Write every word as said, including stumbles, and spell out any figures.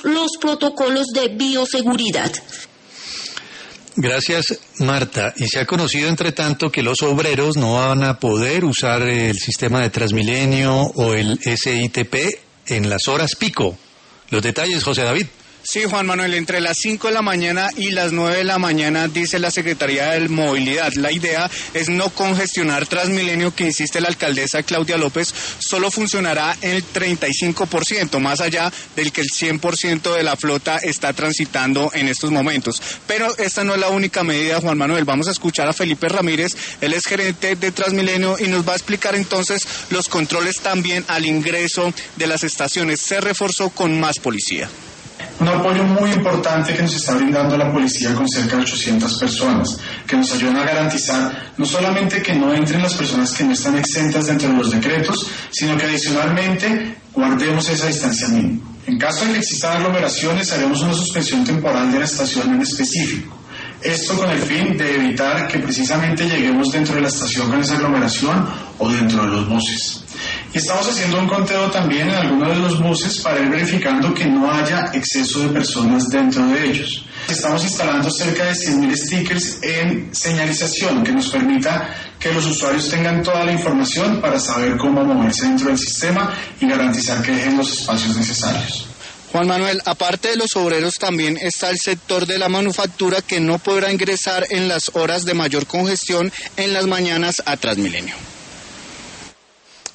los protocolos de bioseguridad. Gracias, Marta. Y se ha conocido, entre tanto, que los obreros no van a poder usar el sistema de Transmilenio o el S I T P en las horas pico. Los detalles, José David. Sí, Juan Manuel, entre las cinco de la mañana y las nueve de la mañana, dice la Secretaría de Movilidad. La idea es no congestionar Transmilenio, que insiste la alcaldesa Claudia López, solo funcionará en el treinta y cinco por ciento, más allá del que el cien por ciento de la flota está transitando en estos momentos. Pero esta no es la única medida, Juan Manuel. Vamos a escuchar a Felipe Ramírez, él es gerente de Transmilenio y nos va a explicar entonces los controles también al ingreso de las estaciones. Se reforzó con más policía. Un apoyo muy importante que nos está brindando la policía con cerca de ochocientas personas, que nos ayudan a garantizar no solamente que no entren las personas que no están exentas dentro de los decretos, sino que adicionalmente guardemos esa distancia mínima. En caso de que existan aglomeraciones, haremos una suspensión temporal de la estación en específico. Esto con el fin de evitar que precisamente lleguemos dentro de la estación con esa aglomeración o dentro de los buses. Y estamos haciendo un conteo también en algunos de los buses para ir verificando que no haya exceso de personas dentro de ellos. Estamos instalando cerca de cien mil stickers en señalización que nos permita que los usuarios tengan toda la información para saber cómo moverse dentro del sistema y garantizar que dejen los espacios necesarios. Juan Manuel, aparte de los obreros también está el sector de la manufactura, que no podrá ingresar en las horas de mayor congestión en las mañanas a Transmilenio.